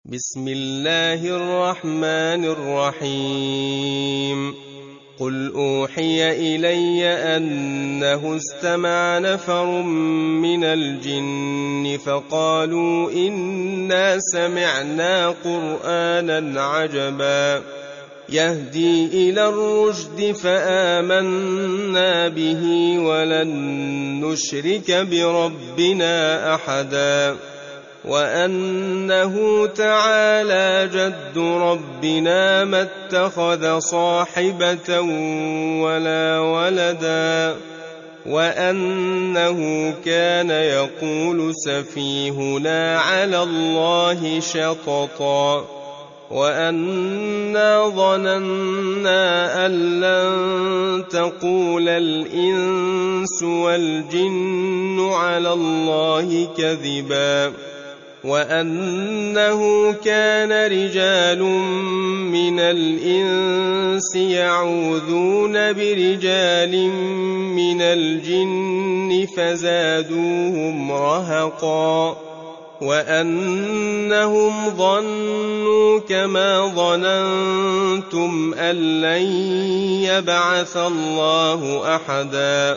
بسم الله الرحمن الرحيم قل أوحي إلي أنه استمع نفر من الجن فقالوا إنا سمعنا قرآنا عجبا يهدي إلى الرشد فآمنا به ولن نشرك بربنا أحدا وأنه تعالى جد ربنا ما اتخذ صاحبة ولا ولدا وأنه كان يقول سفيهنا على الله شططا وأنا ظننا أن لن تقول الإنس والجن على الله كذبا وأنه كان رجال من الإنس يعوذون برجال من الجن فزادوهم رهقا وأنهم ظنوا كما ظننتم أن لن يبعث الله أحدا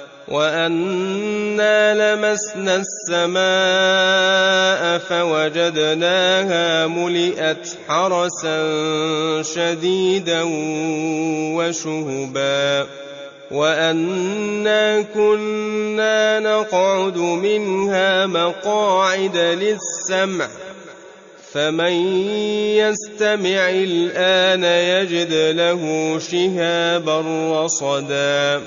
وأنا لمسنا السماء فوجدناها ملئت حرسا شديدا وشهبا وأنا كنا نقعد منها مقاعد للسمع فمن يستمع الآن يجد له شهابا رصدا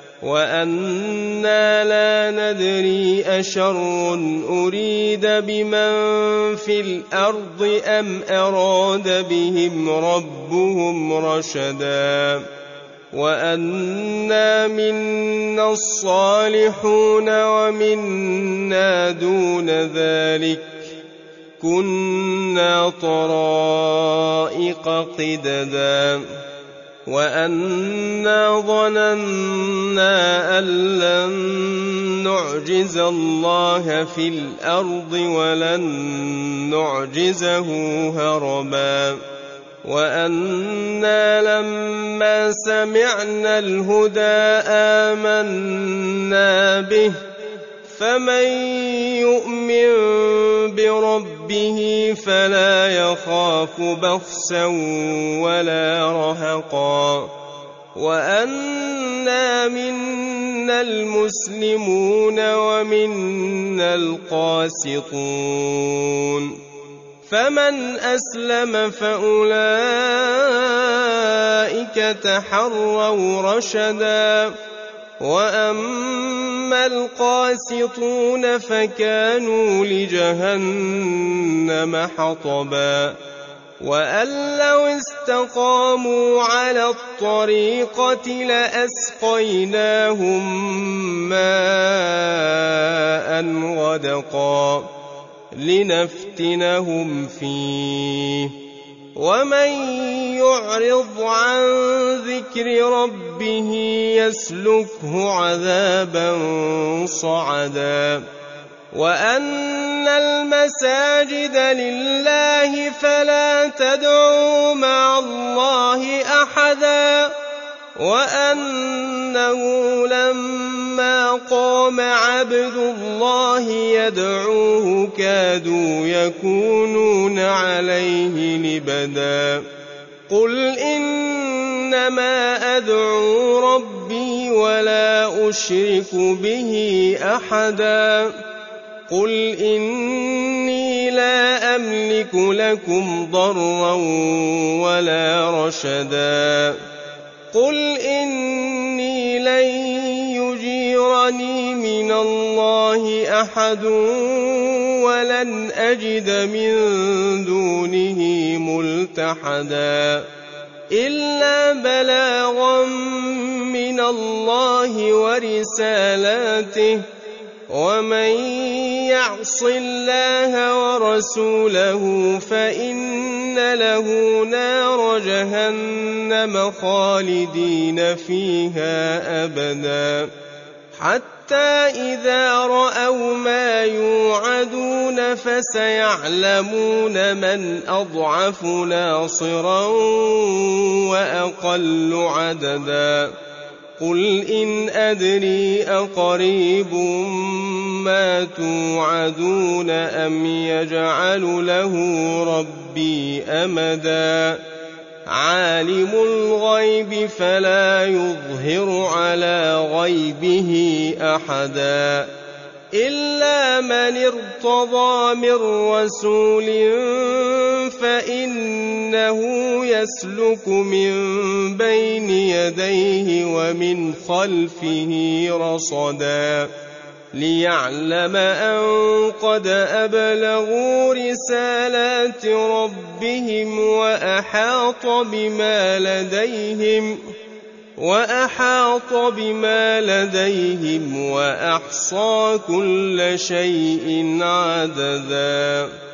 وأنا لا ندري أشر أريد بمن في الأرض أم أراد بهم ربهم رشدا وأنا منا الصالحون ومنا دون ذلك كنا طرائق قددا وأنا ظننا أن لن نعجز الله في الأرض ولن نعجزه هربا وأنا لما سمعنا الهدى آمنا به فمن يؤمن بربه فلا يخاف بخسا ولا رهقا وأنا منا المسلمون ومنا القاسطون فمن أسلم فأولئك تحروا رشدا وأما القاسطون فكانوا لجهنم حطبا وأن لو استقاموا على الطريقة لأسقيناهم ماء غدقا لنفتنهم فيه ومن يعرض عن ذكر ربه يسلكه عذابا صعدا وأن المساجد لله فلا تدعوا مع الله أحدا وأنه لما قام عبد الله يدعوه كادوا يكونون عليه لبدا قل إنما أدعو ربي ولا أشرك به أحدا قل إني لا أملك لكم ضرا ولا رشدا قل إني لن يجيرني من الله أحد ولن أجد من دونه ملتحدا إلا بلاغا من الله ورسالاته ومن يعص الله ورسوله فإن له نار جهنم خالدين فيها أبدا حتى إذا رأوا ما يوعدون فسيعلمون من أضعف ناصرا وأقل عددا قل إن أدري أقريب ما توعدون أم يجعل له ربي أمدا عالم الغيب فلا يظهر على غيبه أحدا إلا من ارتضى من رسول فإنه يسلك من بين يديه ومن خلفه رصدا ليعلم أن قد أبلغوا رسالات ربهم وأحاط بما لديهم وأحصى كل شيء عددا